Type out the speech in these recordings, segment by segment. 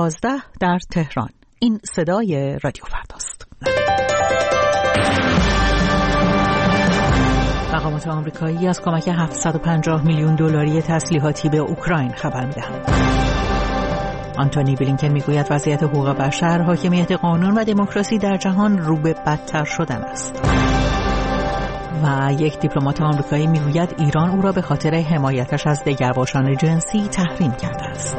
11 در تهران. این صدای رادیو فرداست. مقامات آمریکایی از کمک 750 میلیون دلاری تسلیحاتی به اوکراین خبر می‌دهند. آنتونی بلینکن میگوید وضعیت حقوق بشر، حاکمیت قانون و دموکراسی در جهان رو به بدتر شدن است. و یک دیپلمات آمریکایی میگوید ایران او را به خاطر حمایتش از دگرباشان جنسی تحریم کرده است.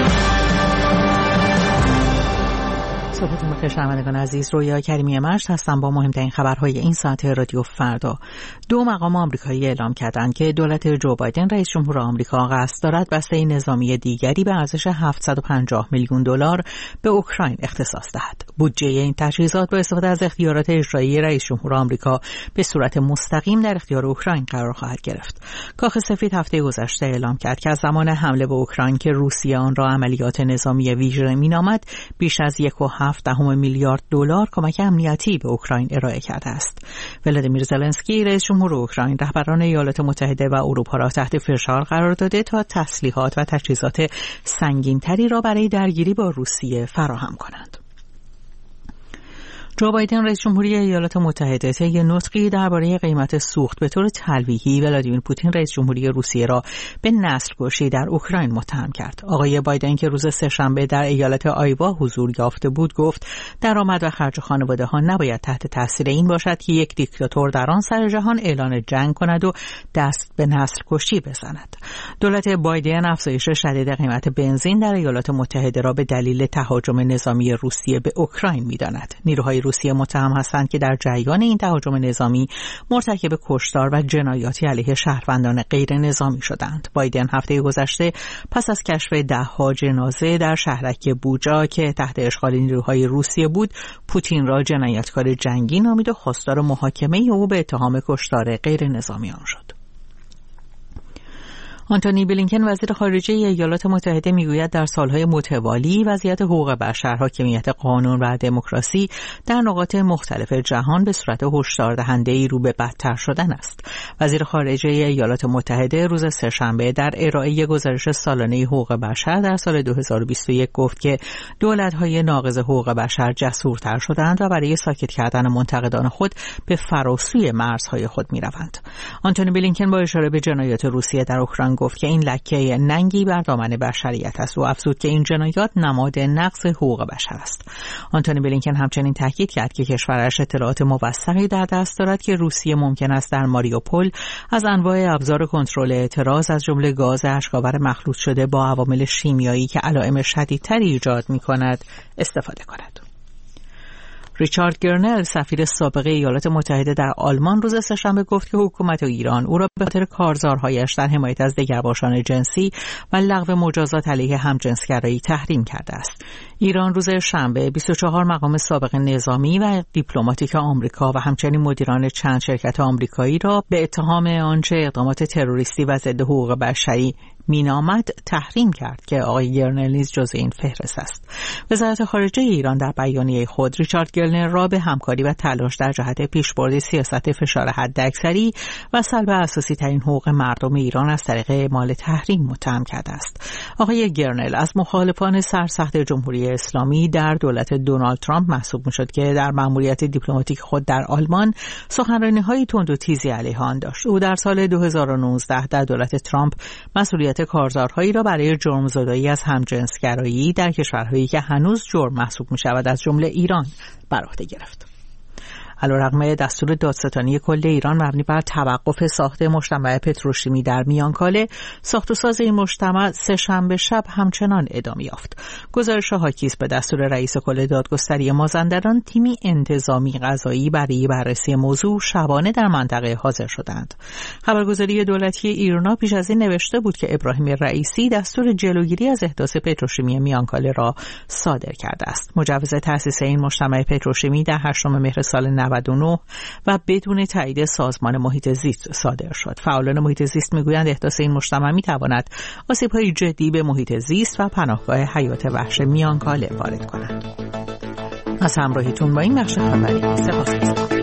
صبحتون بخیر شنوندگان عزیز، رویا کریمی مشت هستم با مهمترین خبرهای این ساعت رادیو فردا. 2 مقام آمریکایی اعلام کردند که دولت جو بایدن رئیس جمهور آمریکا قصد دارد بسته نظامی دیگری به ارزش 750 میلیون دلار به اوکراین اختصاص دهد. بودجه این تجهیزات با استفاده از اختیارات اجرایی رئیس جمهور آمریکا به صورت مستقیم در اختیار اوکراین قرار خواهد گرفت. کاخ سفید هفته گذشته اعلام کرد که از زمان حمله به اوکراین که روسیه آن را عملیات نظامی ویژه مینامد، بیش از 1.7 میلیارد دلار کمک امنیتی به اوکراین ارائه کرده است. ولادیمیر زلنسکی رئیس جمهور اوکراین رهبران ایالات متحده و اروپا را تحت فشار قرار داده تا تسلیحات و تجهیزات سنگین‌تری را برای درگیری با روسیه فراهم کنند. جو بایدن رئیس جمهوری ایالات متحده طی نطقی درباره قیمت سوخت به طور تلویحی ولادیمیر پوتین رئیس جمهوری روسیه را به نسل‌کشی در اوکراین متهم کرد. آقای بایدن که روز سه‌شنبه در ایالت آیوا حضور یافته بود گفت درآمد و خرج خانواده‌ها نباید تحت تاثیر این باشد که یک دیکتاتور در آن سر جهان اعلان جنگ کند و دست به نسل‌کشی بزند. دولت بایدن افزایش شدید قیمت بنزین در ایالات متحده را به دلیل تهاجم نظامی روسیه به اوکراین می‌داند. نیروهای روسیه متهم هستند که در جریان این تهاجم نظامی مرتکب کشتار و جنایاتی علیه شهروندان غیر نظامی شدند. بایدن هفته گذشته پس از کشف 10 جنازه در شهرک بوجا که تحت اشغال نیروهای روسیه بود، پوتین را جنایتکار جنگی نامید و خواستار محاکمه او به اتهام کشتار غیر نظامی آن شد. آنتونی بلینکن وزیر خارجه ایالات متحده میگوید در سالهای متوالی وضعیت حقوق بشر، حاکمیت قانون و دموکراسی در نقاط مختلف جهان به صورت هشدار دهنده‌ای رو به بدتر شدن است. وزیر خارجه ایالات متحده روز سه‌شنبه در ارائه گزارش سالانه حقوق بشر در سال 2021 گفت که دولت‌های ناقض حقوق بشر جسورتر شدند و برای ساکت کردن منتقدان خود به فراسوی مرزهای خود می‌روند. آنتونی بلینکن با اشاره به جنایات روسیه در اوکراین گفت که این لکه ننگی بر دامن بشریت است و افزود که این جنایات نماد نقض حقوق بشر است. آنتونی بلینکن همچنین تاکید کرد که کشورش اطلاعات موثقی در دست دارد که روسیه ممکن است در ماریوپول از انواع ابزار کنترل اعتراض از جمله گاز اشک‌آور مخلوط شده با عوامل شیمیایی که علائم شدیدتری ایجاد می‌کند استفاده کند. ریچارد گرنل سفیر سابق ایالات متحده در آلمان روز سه‌شنبه گفت که حکومت ایران او را به خاطر کارزارهایش در حمایت از دگرباشان جنسی و لغو مجازات علیه همجنسگرایی تحریم کرده است. ایران روز شنبه 24 مقام سابق نظامی و دیپلماتیک آمریکا و همچنین مدیران چند شرکت آمریکایی را به اتهام آنچه اقدامات تروریستی و ضد حقوق بشری مینامد تحریم کرد که آقای گرنل نیز جزء این فهرست است. وزارت خارجه ایران در بیانیه خود ریچارد گرنل را به همکاری و تلاش در جهت پیشبرد سیاست فشار حداکثری و سلب اساسی ترین حقوق مردم ایران از طریق اعمال تحریم متهم کرده است. آقای گرنل از مخالفان سرسخت جمهوری اسلامی در دولت دونالد ترامپ محسوب می‌شد که در مأموریت دیپلماتیک خود در آلمان سخنرانی‌های تند و تیزی علیه آن داشت. او در سال 2019 در دولت ترامپ مسئولیت کارزارهایی را برای جرمزدایی از همجنسگرایی در کشورهایی که هنوز جرم محسوب می‌شود از جمله ایران بر عهده گرفت. علیرغم دستور دادستانی کل ایران مبنی بر توقف ساخت مجتمع پتروشیمی در میانکاله، ساخت و ساز این مجتمع سه‌شنبه شب همچنان ادامه یافت. گزارش حاکی است به دستور رئیس کل دادگستری مازندران، تیمی انتظامی قضایی برای بررسی موضوع شبانه در منطقه حاضر شدند. خبرگزاری دولتی ایرنا پیش از این نوشته بود که ابراهیم رئیسی دستور جلوگیری از احداث پتروشیمی میانکاله را صادر کرده است. مجوز تأسیس این مجتمع پتروشیمی در 8 مهر سال 99 و بدون تایید سازمان محیط زیست صادر شد. فعالان محیط زیست میگویند احداث این مجتمع میتواند آسیب‌های جدی به محیط زیست و پناهگاه حیات وحش میانکاله وارد کند. از همراهیتون با این بخش خبری سپاسگزارم.